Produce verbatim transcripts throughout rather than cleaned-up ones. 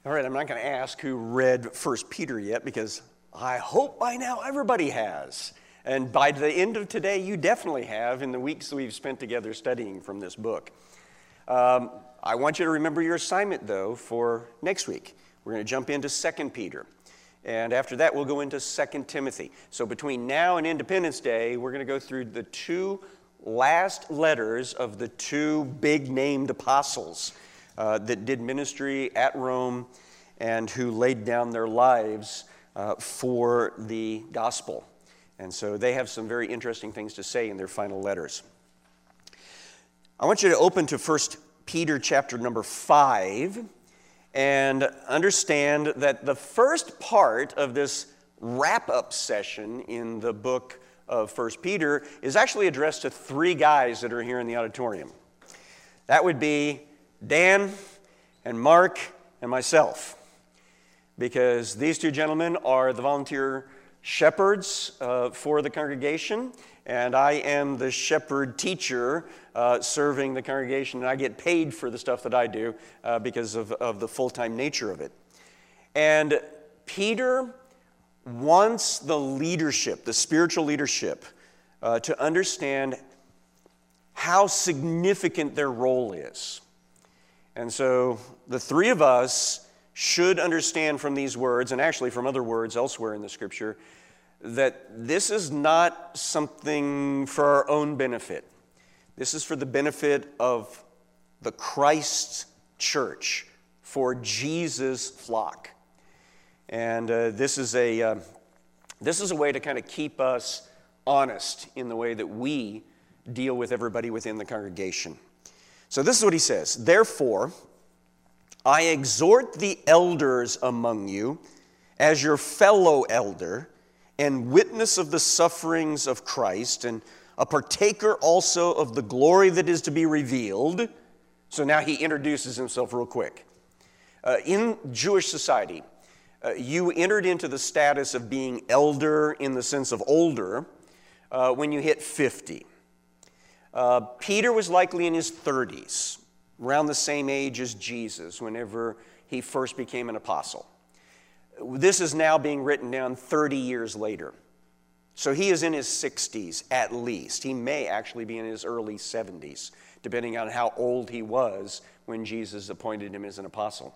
All right, I'm not going to ask who read First Peter yet, because I hope by now everybody has. And by the end of today, you definitely have in the weeks that we've spent together studying from this book. Um, I want you to remember your assignment, though, for next week. We're going to jump into Second Peter. And after that, we'll go into Second Timothy. So between now and Independence Day, we're going to go through the two last letters of the two big-named apostles uh, that did ministry at Rome and who laid down their lives uh, for the gospel. And so they have some very interesting things to say in their final letters. I want you to open to First Peter chapter number five and understand that the first part of this wrap-up session in the book of First Peter is actually addressed to three guys that are here in the auditorium. That would be Dan and Mark and myself, because these two gentlemen are the volunteer shepherds uh, for the congregation, and I am the shepherd teacher uh, serving the congregation, and I get paid for the stuff that I do uh, because of, of the full-time nature of it. And Peter wants the leadership, the spiritual leadership, uh, to understand how significant their role is. And so the three of us should understand from these words, and actually from other words elsewhere in the Scripture, that this is not something for our own benefit. This is for the benefit of the Christ church, for Jesus' flock. And uh, this is a uh, this is a way to kind of keep us honest in the way that we deal with everybody within the congregation. So this is what he says: "Therefore, I exhort the elders among you, as your fellow elder, and witness of the sufferings of Christ, and a partaker also of the glory that is to be revealed." So now he introduces himself real quick. Uh, in Jewish society, uh, you entered into the status of being elder in the sense of older uh, when you hit fifty. Uh, Peter was likely in his thirties, around the same age as Jesus whenever he first became an apostle. This is now being written down thirty years later. So he is in his sixties at least. He may actually be in his early seventies, depending on how old he was when Jesus appointed him as an apostle.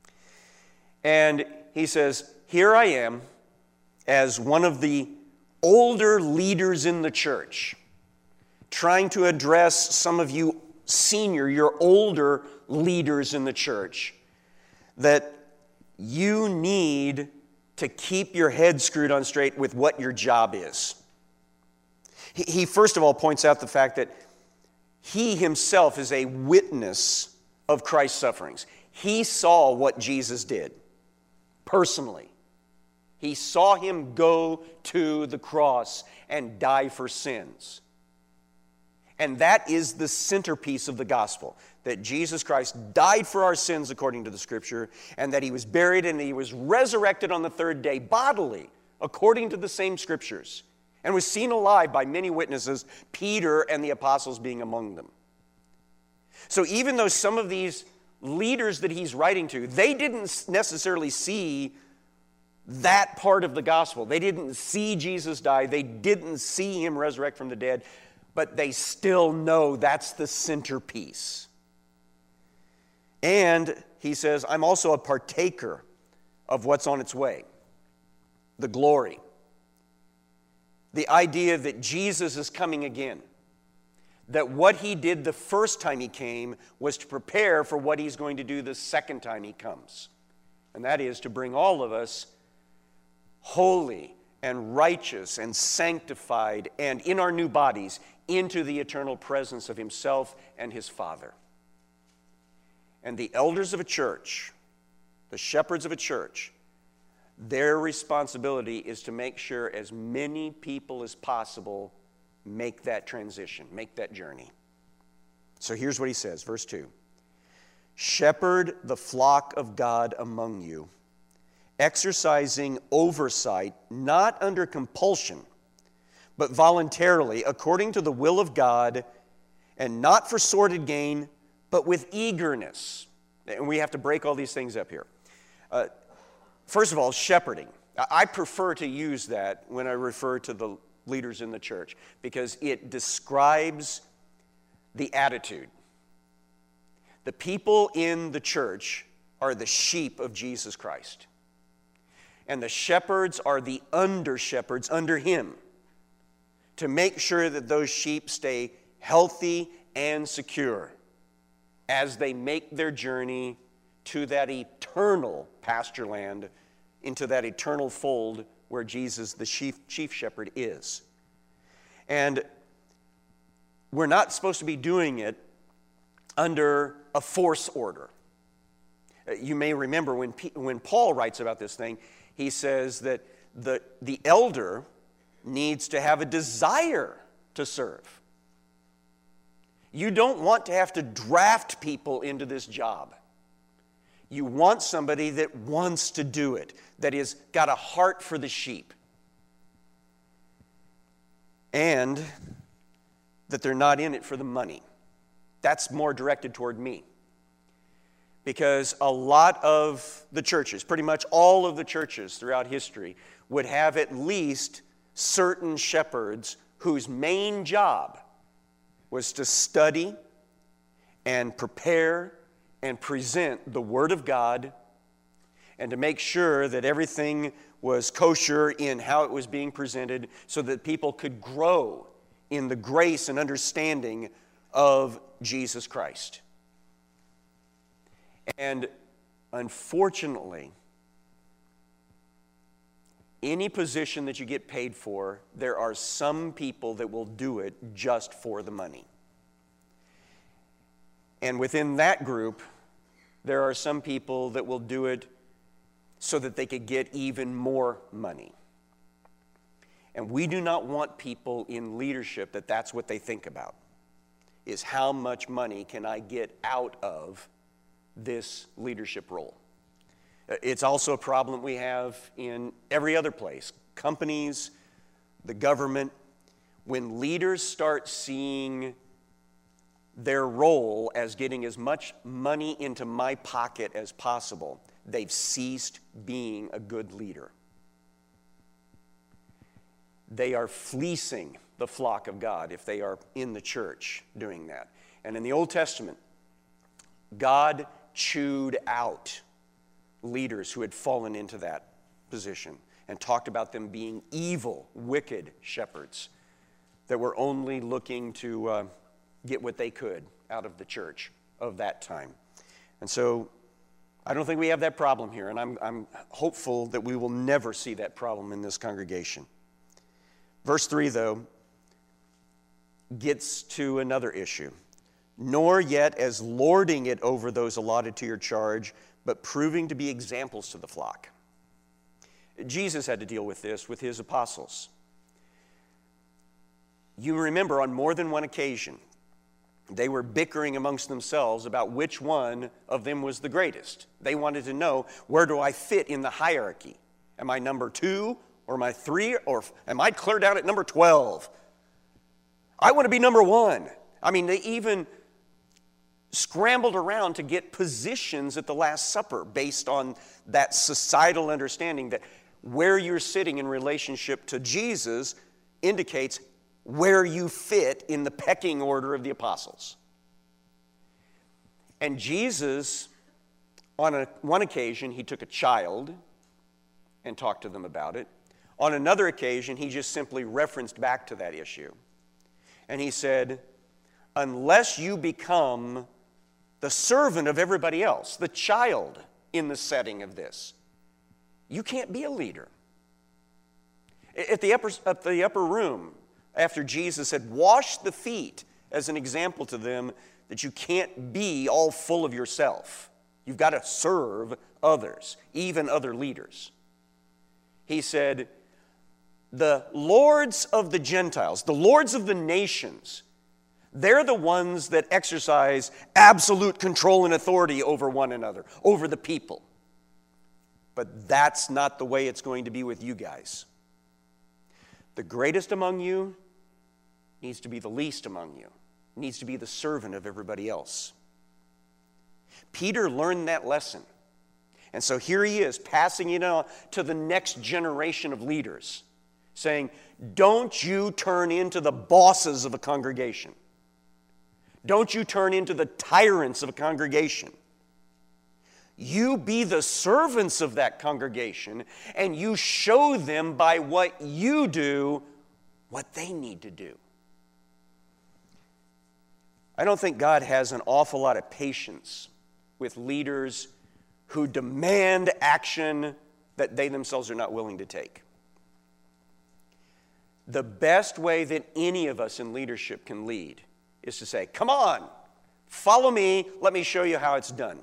And he says, "Here I am as one of the older leaders in the church, trying to address some of you senior, your older leaders in the church, that you need to keep your head screwed on straight with what your job is." He, he first of all points out the fact that he himself is a witness of Christ's sufferings. He saw what Jesus did personally. He saw him go to the cross and die for sins. And that is the centerpiece of the gospel, that Jesus Christ died for our sins according to the Scripture, and that he was buried and he was resurrected on the third day bodily according to the same Scriptures, and was seen alive by many witnesses, Peter and the apostles being among them. So even though some of these leaders that he's writing to, they didn't necessarily see that part of the gospel. They didn't see Jesus die. They didn't see him resurrect from the dead. But they still know that's the centerpiece. And he says, I'm also a partaker of what's on its way, the glory. The idea that Jesus is coming again. That what he did the first time he came was to prepare for what he's going to do the second time he comes. And that is to bring all of us holy and righteous and sanctified and in our new bodies into the eternal presence of himself and his Father. And the elders of a church, the shepherds of a church, their responsibility is to make sure as many people as possible make that transition, make that journey. So here's what he says, verse two. "Shepherd the flock of God among you, exercising oversight, not under compulsion, but voluntarily, according to the will of God, and not for sordid gain, but with eagerness." And we have to break all these things up here. Uh, first of all, shepherding. I prefer to use that when I refer to the leaders in the church because it describes the attitude. The people in the church are the sheep of Jesus Christ. And the shepherds are the under-shepherds under him to make sure that those sheep stay healthy and secure as they make their journey to that eternal pasture land, into that eternal fold where Jesus, the chief, chief shepherd, is. And we're not supposed to be doing it under a force order. You may remember when, P, when Paul writes about this thing, he says that the, the elder needs to have a desire to serve. You don't want to have to draft people into this job. You want somebody that wants to do it, that has got a heart for the sheep. And that they're not in it for the money. That's more directed toward me. Because a lot of the churches, pretty much all of the churches throughout history, would have at least certain shepherds whose main job was to study and prepare and present the Word of God and to make sure that everything was kosher in how it was being presented so that people could grow in the grace and understanding of Jesus Christ. And unfortunately, any position that you get paid for, there are some people that will do it just for the money. And within that group, there are some people that will do it so that they could get even more money. And we do not want people in leadership that that's what they think about, is how much money can I get out of this leadership role. It's also a problem we have in every other place. Companies, the government, when leaders start seeing their role as getting as much money into my pocket as possible, they've ceased being a good leader. They are fleecing the flock of God if they are in the church doing that. And in the Old Testament, God chewed out leaders who had fallen into that position and talked about them being evil, wicked shepherds that were only looking to uh, get what they could out of the church of that time. And so I don't think we have that problem here, and I'm, I'm hopeful that we will never see that problem in this congregation. Verse three, though, gets to another issue. Nor yet as lording it over those allotted to your charge, but proving to be examples to the flock. Jesus had to deal with this with his apostles. You remember on more than one occasion, they were bickering amongst themselves about which one of them was the greatest. They wanted to know, where do I fit in the hierarchy? Am I number two, or am I three, or am I clear down at number twelve? I want to be number one. I mean, they even scrambled around to get positions at the Last Supper based on that societal understanding that where you're sitting in relationship to Jesus indicates where you fit in the pecking order of the apostles. And Jesus, on a, one occasion, he took a child and talked to them about it. On another occasion, he just simply referenced back to that issue. And he said, unless you become the servant of everybody else, the child in the setting of this, you can't be a leader. At the upper, at the upper room, after Jesus had washed the feet as an example to them that you can't be all full of yourself. You've got to serve others, even other leaders. He said, the lords of the Gentiles, the lords of the nations, they're the ones that exercise absolute control and authority over one another, over the people. But that's not the way it's going to be with you guys. The greatest among you needs to be the least among you, needs to be the servant of everybody else. Peter learned that lesson. And so here he is, passing it on to the next generation of leaders, saying, don't you turn into the bosses of a congregation. Don't you turn into the tyrants of a congregation. You be the servants of that congregation, and you show them by what you do what they need to do. I don't think God has an awful lot of patience with leaders who demand action that they themselves are not willing to take. The best way that any of us in leadership can lead is to say, come on, follow me, let me show you how it's done.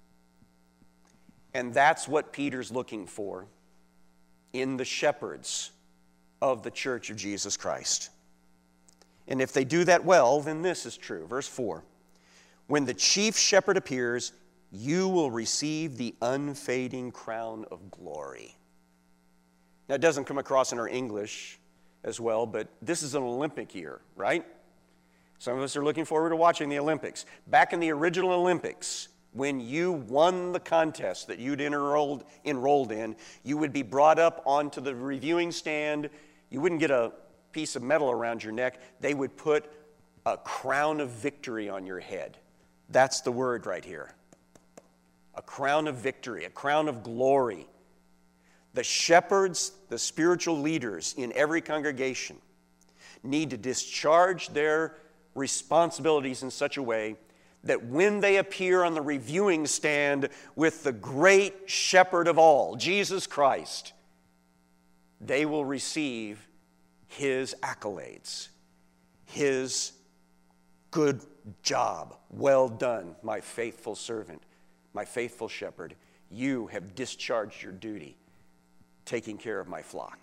And that's what Peter's looking for in the shepherds of the church of Jesus Christ. And if they do that well, then this is true. Verse four, when the chief shepherd appears, you will receive the unfading crown of glory. Now, it doesn't come across in our English as well, but this is an Olympic year, right? Some of us are looking forward to watching the Olympics. Back in the original Olympics, when you won the contest that you'd enrolled, enrolled in, you would be brought up onto the reviewing stand. You wouldn't get a piece of metal around your neck. They would put a crown of victory on your head. That's the word right here. A crown of victory, a crown of glory. The shepherds, the spiritual leaders in every congregation need to discharge their responsibilities in such a way that when they appear on the reviewing stand with the great shepherd of all, Jesus Christ, they will receive his accolades, his good job. Well done, my faithful servant, my faithful shepherd. You have discharged your duty, taking care of my flock.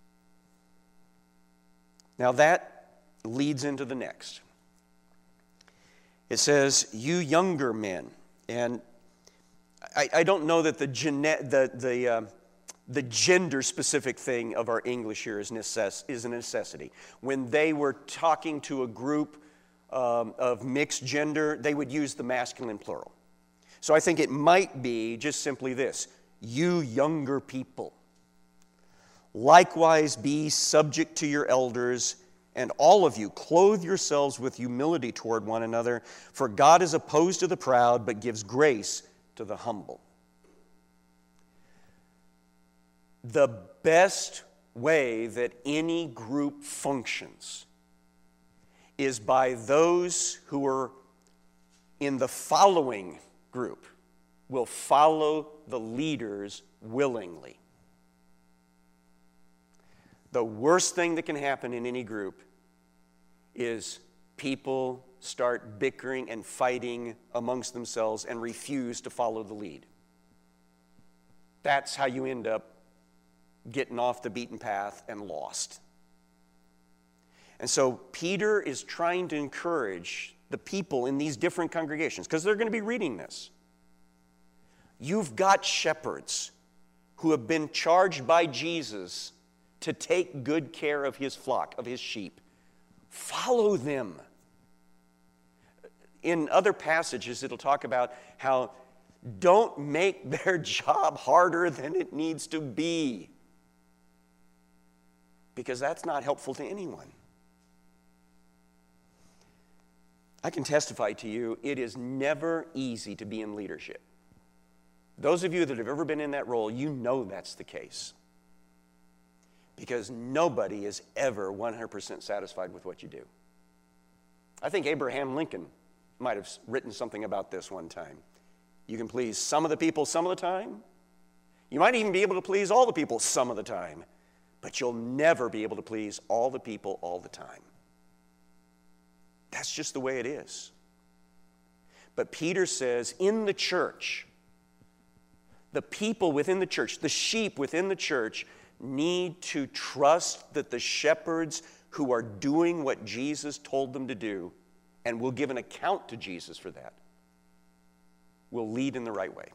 Now that leads into the next. It says, you younger men. And I, I don't know that the, gene, the, the, uh, the gender-specific thing of our English here is, necess, is a necessity. When they were talking to a group um, of mixed gender, they would use the masculine plural. So I think it might be just simply this, you younger people. Likewise be subject to your elders, and all of you clothe yourselves with humility toward one another, for God is opposed to the proud, but gives grace to the humble. The best way that any group functions is by those who are in the following group will follow the leaders willingly. The worst thing that can happen in any group is people start bickering and fighting amongst themselves and refuse to follow the lead. That's how you end up getting off the beaten path and lost. And so Peter is trying to encourage the people in these different congregations, because they're going to be reading this. You've got shepherds who have been charged by Jesus to take good care of his flock, of his sheep. Follow them. In other passages, it'll talk about how don't make their job harder than it needs to be, because that's not helpful to anyone. I can testify to you, it is never easy to be in leadership. Those of you that have ever been in that role, you know that's the case. Because nobody is ever one hundred percent satisfied with what you do. I think Abraham Lincoln might have written something about this one time. You can please some of the people some of the time. You might even be able to please all the people some of the time. But you'll never be able to please all the people all the time. That's just the way it is. But Peter says, in the church, the people within the church, the sheep within the church, need to trust that the shepherds who are doing what Jesus told them to do, and will give an account to Jesus for that, will lead in the right way.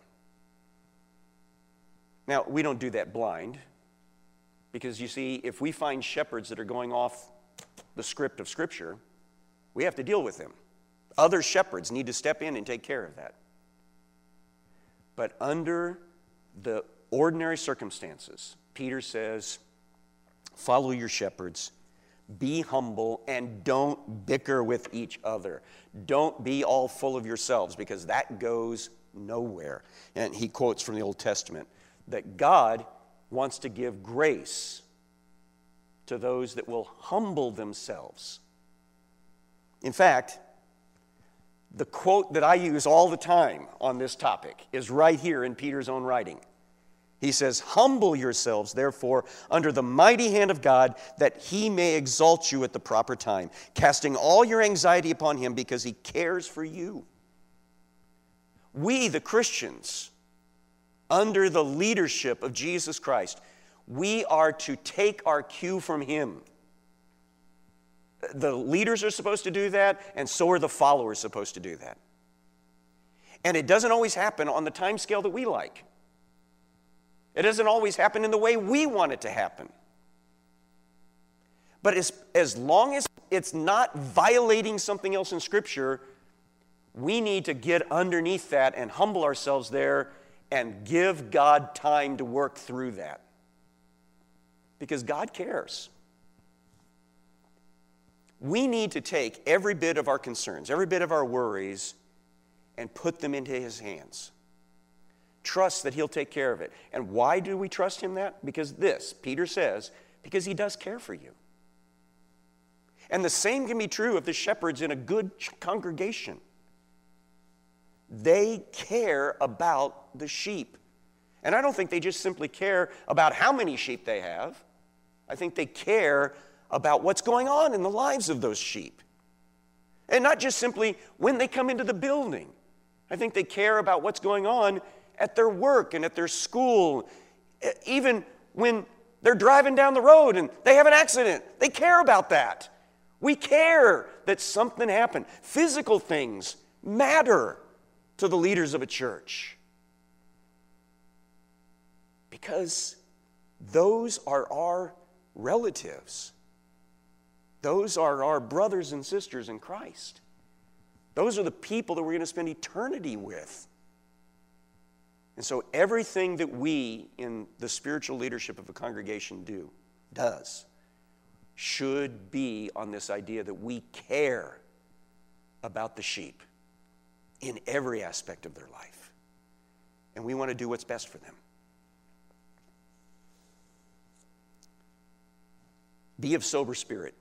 Now, we don't do that blind, because you see, if we find shepherds that are going off the script of Scripture, we have to deal with them. Other shepherds need to step in and take care of that. But under the ordinary circumstances, Peter says, follow your shepherds, be humble, and don't bicker with each other. Don't be all full of yourselves, because that goes nowhere. And he quotes from the Old Testament that God wants to give grace to those that will humble themselves. In fact, the quote that I use all the time on this topic is right here in Peter's own writing. He says, humble yourselves, therefore, under the mighty hand of God, that he may exalt you at the proper time, casting all your anxiety upon him because he cares for you. We, the Christians, under the leadership of Jesus Christ, we are to take our cue from him. The leaders are supposed to do that, and so are the followers supposed to do that. And it doesn't always happen on the time scale that we like. It doesn't always happen in the way we want it to happen. But as, as long as it's not violating something else in Scripture, we need to get underneath that and humble ourselves there and give God time to work through that. Because God cares. We need to take every bit of our concerns, every bit of our worries, and put them into his hands. Trust that he'll take care of it. And why do we trust him that? Because this, Peter says, because he does care for you. And the same can be true of the shepherds in a good congregation. They care about the sheep. And I don't think they just simply care about how many sheep they have. I think they care about what's going on in the lives of those sheep. And not just simply when they come into the building. I think they care about what's going on at their work and at their school. Even when they're driving down the road and they have an accident, they care about that. We care that something happened. Physical things matter to the leaders of a church. Because those are our relatives. Those are our brothers and sisters in Christ. Those are the people that we're going to spend eternity with. And so everything that we in the spiritual leadership of a congregation do, does, should be on this idea that we care about the sheep in every aspect of their life. And we want to do what's best for them. Be of sober spirit.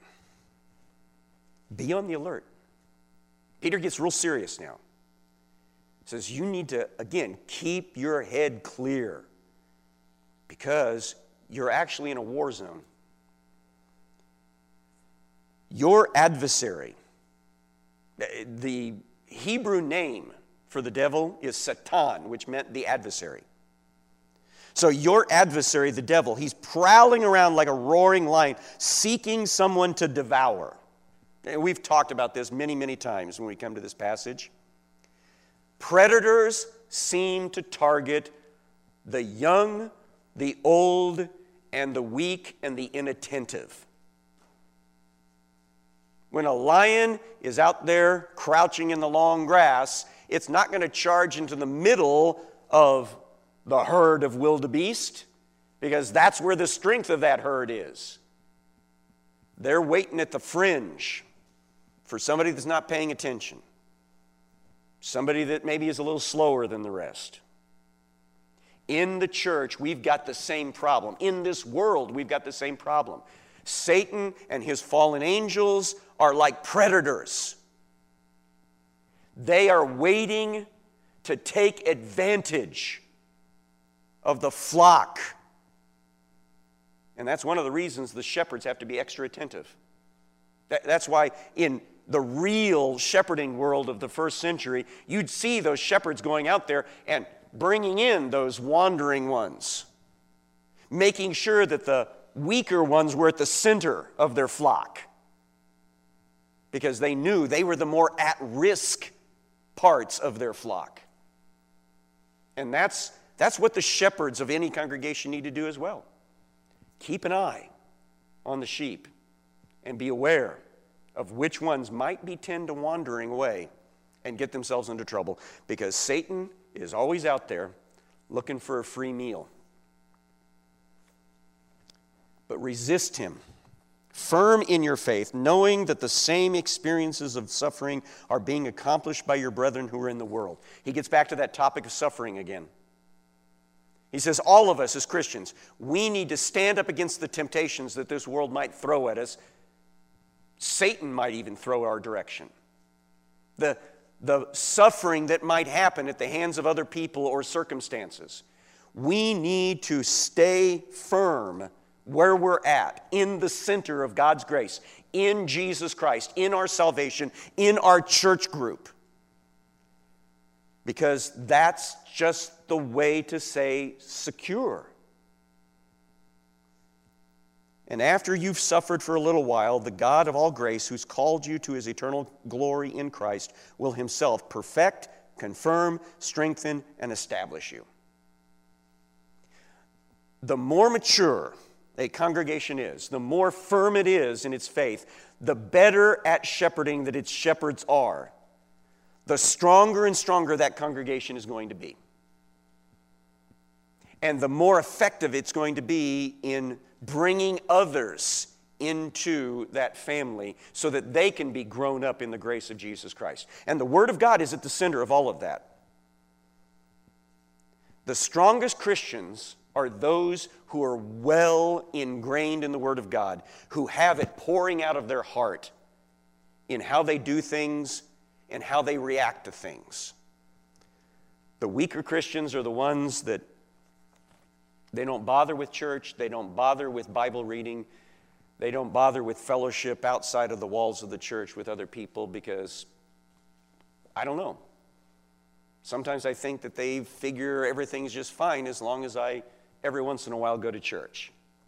Be on the alert. Peter gets real serious now. He says you need to, again, keep your head clear because you're actually in a war zone. Your adversary, the Hebrew name for the devil is Satan, which meant the adversary. So your adversary, the devil, he's prowling around like a roaring lion, seeking someone to devour. And we've talked about this many, many times when we come to this passage. Predators seem to target the young, the old, and the weak, and the inattentive. When a lion is out there crouching in the long grass, it's not going to charge into the middle of the herd of wildebeest, because that's where the strength of that herd is. They're waiting at the fringe for somebody that's not paying attention. Somebody that maybe is a little slower than the rest. In the church, we've got the same problem. In this world, we've got the same problem. Satan and his fallen angels are like predators. They are waiting to take advantage of the flock. And that's one of the reasons the shepherds have to be extra attentive. That's why in the real shepherding world of the first century, you'd see those shepherds going out there and bringing in those wandering ones, making sure that the weaker ones were at the center of their flock, because they knew they were the more at-risk parts of their flock. And that's, that's what the shepherds of any congregation need to do as well. Keep an eye on the sheep and be aware of which ones might be tend to wandering away and get themselves into trouble, because Satan is always out there looking for a free meal. But resist him, firm in your faith, knowing that the same experiences of suffering are being accomplished by your brethren who are in the world. He gets back to that topic of suffering again. He says all of us as Christians, we need to stand up against the temptations that this world might throw at us. Satan might even throw our direction. The, the suffering that might happen at the hands of other people or circumstances. We need to stay firm where we're at, in the center of God's grace, in Jesus Christ, in our salvation, in our church group. Because that's just the way to stay secure. And after you've suffered for a little while, the God of all grace, who's called you to his eternal glory in Christ, will himself perfect, confirm, strengthen, and establish you. The more mature a congregation is, the more firm it is in its faith, the better at shepherding that its shepherds are, the stronger and stronger that congregation is going to be. And the more effective it's going to be in bringing others into that family so that they can be grown up in the grace of Jesus Christ. And the Word of God is at the center of all of that. The strongest Christians are those who are well ingrained in the Word of God, who have it pouring out of their heart in how they do things and how they react to things. The weaker Christians are the ones that they don't bother with church, they don't bother with Bible reading, they don't bother with fellowship outside of the walls of the church with other people because, I don't know. Sometimes I think that they figure everything's just fine as long as I every once in a while go to church.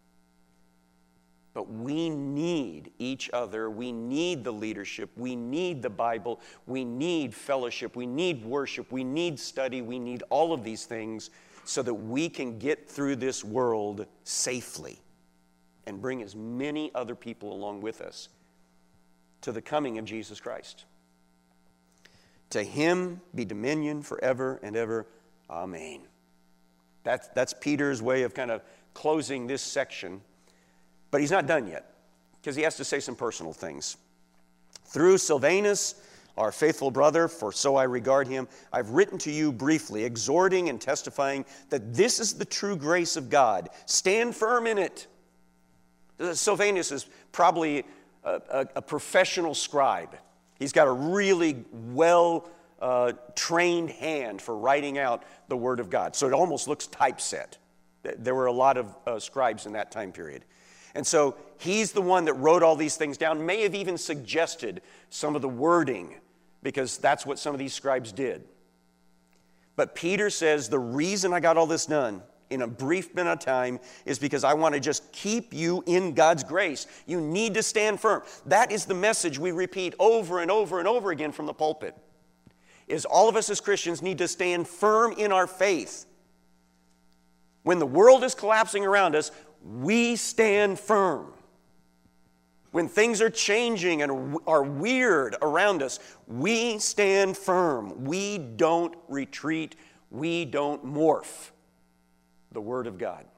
But we need each other. We need the leadership. We need the Bible. We need fellowship. We need worship. We need study. We need all of these things so that we can get through this world safely and bring as many other people along with us to the coming of Jesus Christ. To him be dominion forever and ever. Amen. That's, that's Peter's way of kind of closing this section. But he's not done yet, because he has to say some personal things. Through Silvanus, our faithful brother, for so I regard him, I've written to you briefly, exhorting and testifying that this is the true grace of God. Stand firm in it. Silvanus is probably a, a, a professional scribe. He's got a really well Uh, trained hand for writing out the Word of God. So it almost looks typeset. There were a lot of uh, scribes in that time period. And so he's the one that wrote all these things down, may have even suggested some of the wording, because that's what some of these scribes did. But Peter says, the reason I got all this done in a brief amount of time is because I want to just keep you in God's grace. You need to stand firm. That is the message we repeat over and over and over again from the pulpit. Is all of us as Christians need to stand firm in our faith. When the world is collapsing around us, we stand firm. When things are changing and are weird around us, we stand firm. We don't retreat. We don't morph the Word of God.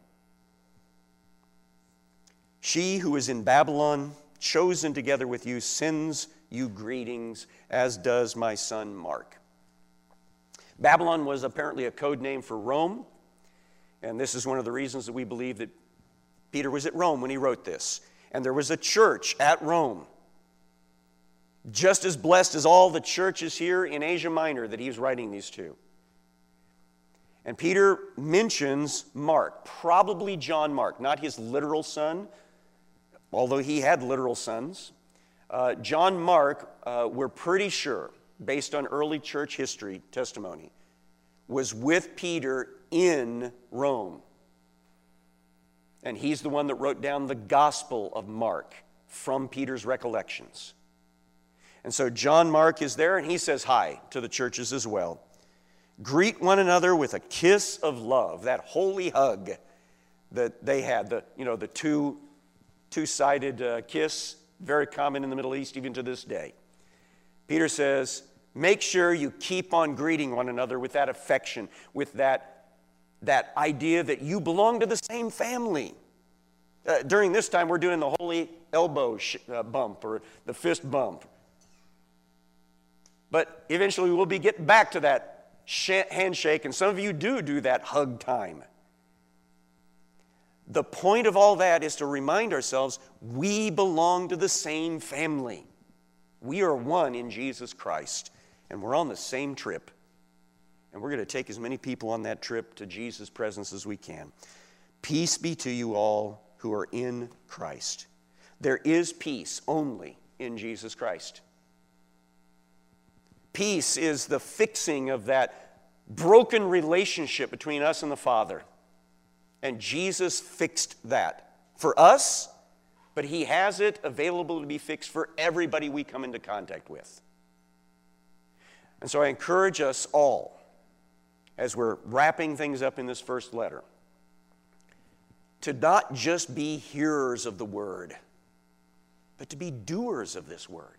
She who is in Babylon, chosen together with you, sends you greetings, as does my son Mark. Babylon was apparently a code name for Rome, and this is one of the reasons that we believe that Peter was at Rome when he wrote this. And there was a church at Rome, just as blessed as all the churches here in Asia Minor that he's writing these to. And Peter mentions Mark, probably John Mark, not his literal son, although he had literal sons. Uh, John Mark, uh, we're pretty sure, based on early church history testimony, was with Peter in Rome. And he's the one that wrote down the Gospel of Mark from Peter's recollections. And so John Mark is there, and he says hi to the churches as well. Greet one another with a kiss of love, that holy hug that they had, the, you know, the two, two-sided uh, kiss, very common in the Middle East even to this day. Peter says, make sure you keep on greeting one another with that affection, with that that idea that you belong to the same family. Uh, during this time, we're doing the holy elbow sh- uh, bump or the fist bump. But eventually we'll be getting back to that sh- handshake, and some of you do do that hug time. The point of all that is to remind ourselves we belong to the same family. We are one in Jesus Christ, and we're on the same trip. And we're going to take as many people on that trip to Jesus' presence as we can. Peace be to you all who are in Christ. There is peace only in Jesus Christ. Peace is the fixing of that broken relationship between us and the Father. And Jesus fixed that for us, but He has it available to be fixed for everybody we come into contact with. And so I encourage us all, as we're wrapping things up in this first letter, to not just be hearers of the word, but to be doers of this word.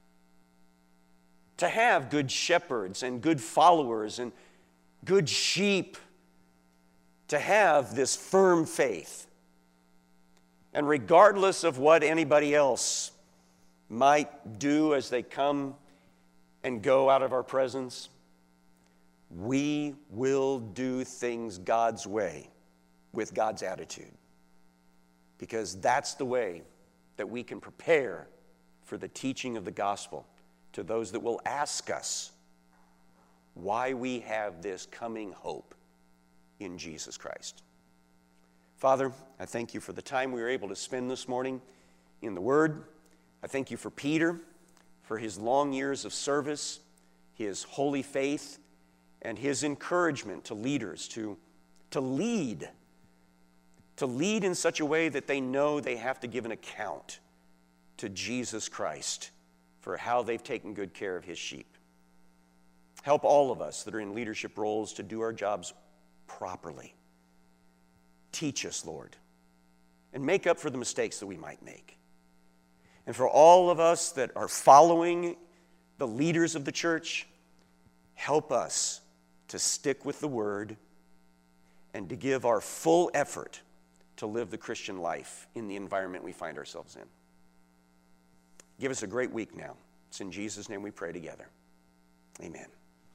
To have good shepherds and good followers and good sheep. To have this firm faith. And regardless of what anybody else might do as they come and go out of our presence, we will do things God's way with God's attitude. Because that's the way that we can prepare for the teaching of the gospel to those that will ask us why we have this coming hope in Jesus Christ. Father, I thank you for the time we were able to spend this morning in the Word. I thank you for Peter, for his long years of service, his holy faith, and his encouragement to leaders to, to lead, to lead in such a way that they know they have to give an account to Jesus Christ for how they've taken good care of his sheep. Help all of us that are in leadership roles to do our jobs properly. Teach us, Lord, and make up for the mistakes that we might make. And for all of us that are following the leaders of the church, help us to stick with the Word and to give our full effort to live the Christian life in the environment we find ourselves in. Give us a great week now. It's in Jesus' name we pray together. Amen.